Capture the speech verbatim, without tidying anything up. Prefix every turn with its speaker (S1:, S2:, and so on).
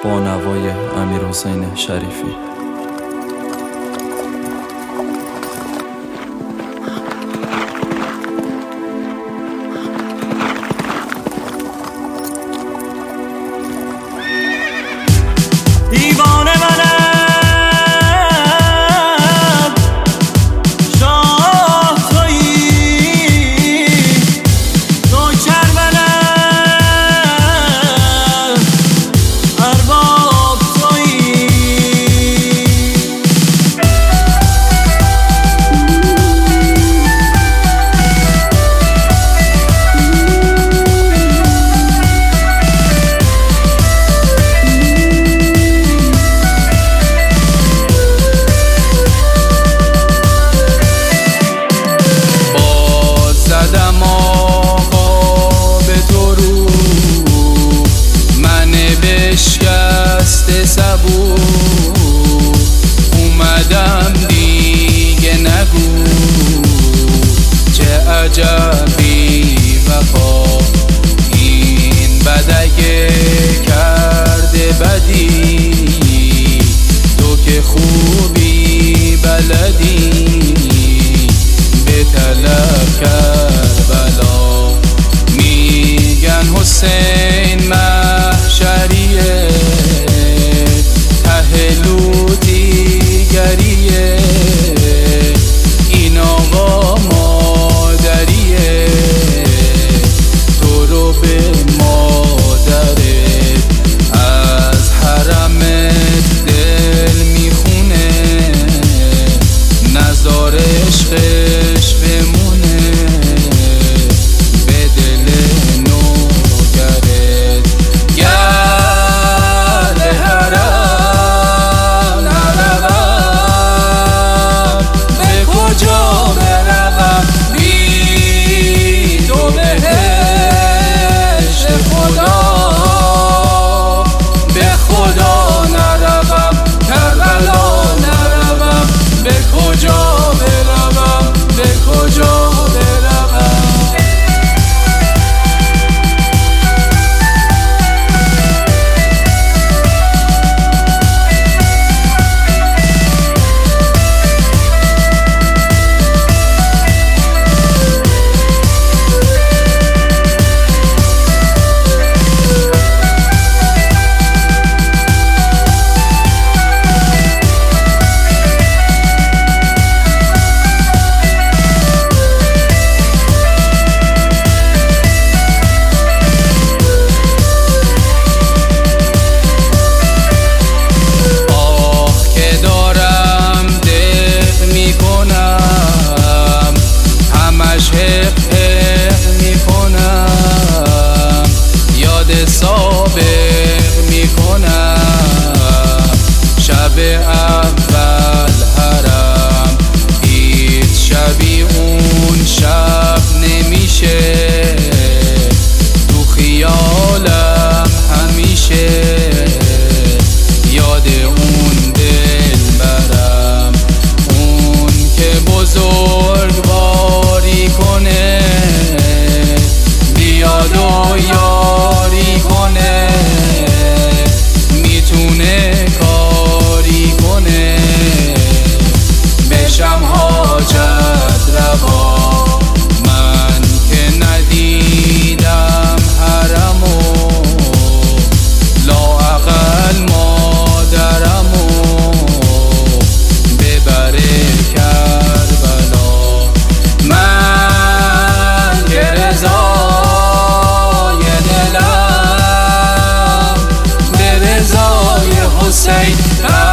S1: با نوای امیرحسین شریفی.
S2: دیوانه منم، شاه تویی، نوکر منم، ارباب تویی.
S3: شکست صبور اومدم دیگه، نگو چه عجبی وفا این بدگه کرده بدی، تو که خوبی بلدی به طلب کربلا. میگن حسین محشریه، ته لوطیگریه، این آقا مادریه، تو رو به مادرت از حرمت دل میخونه، نزار عشقش بمونه به دل نوکرت. گرد حرم نروم، به کجا بروم بی تو بهشت خدا، به خدا نروم کربلا نروم، به کجا بروم به کجا بروم. سابق میکنم شب اول حرم، هیچ شبی اون شب نمیشه، تو خیالم همیشه یاد اون دل برم، اون که بزرگواری کنه بیاد و یاری کنه، میتونه کاری کنه بشم حاجت روا. من که ندیدم حرمو، لااقل مادرمو ببره کربلا. من که رضا حسین